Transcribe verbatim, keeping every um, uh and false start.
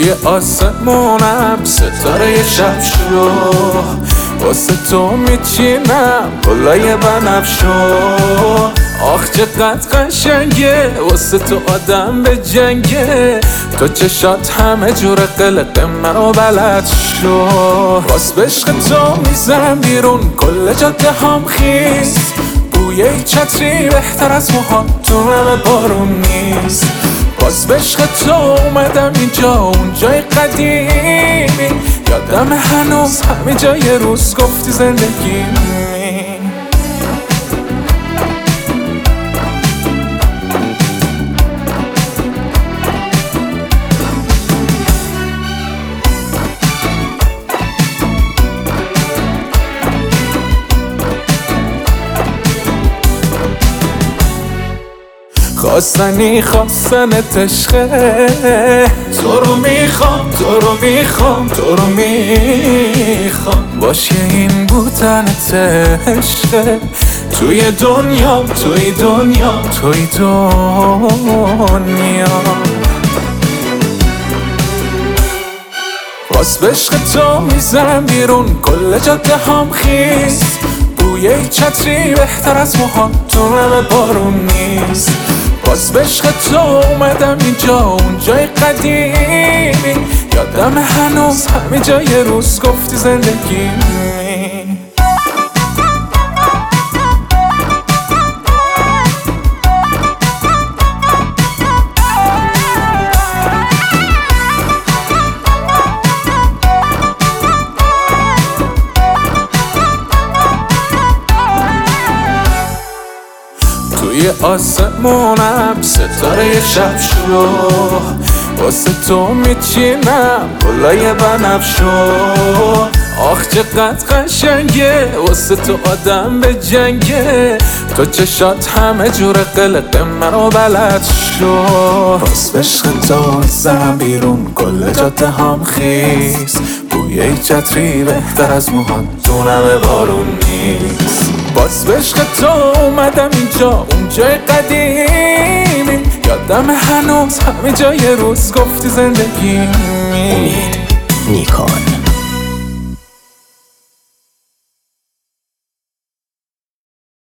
توی آسمونم ستاره شب شو، واسه تو میچینم گلای بنفشو. آخ چقدر قشنگه واسه تو آدم به جنگه، تو چشات همه جور قلق منو بلد شو. راست به عشق تو میزنم بیرون کل جاده هم خیس، بوی چتری بهتر از موهات تو همه بارون نیست. باز به عشق تو اومدم اینجا اون جای قدیمی، یادم هنوز همه جای روز گفتی زندگی. خواستنی خواستنت عشقه، تو رو میخوام تو رو میخوام تو رو میخوام، باشه این بودنت عشقه. توی دنیا توی دنیا توی دنیا باز به عشق تو میزنم بیرون کل جاده هم خیس، بوی چتری بهتر از موهات تو همه بارون نیست. باز به عشق تو اومدم اینجا اون جای قدیمی، یادم هنوز همه جای روز گفتی زندگی. توی آسمونم ستاره شب شو، واسه تو میچینم گلای بنفشو. آخ چقدر قشنگه واسه تو آدم به جنگه، تو چشات همه جور قلق منو بلد شو. راست به عشق تو میزنم بیرون کل جاده هم خیس، بوی چتری بهتر از موهات تو همه بارون نیست. باز به عشق تو اومدم اینجا اون جای قدیمی، یادم هنوز همه جای روز گفتی زندگی. امید نیکان.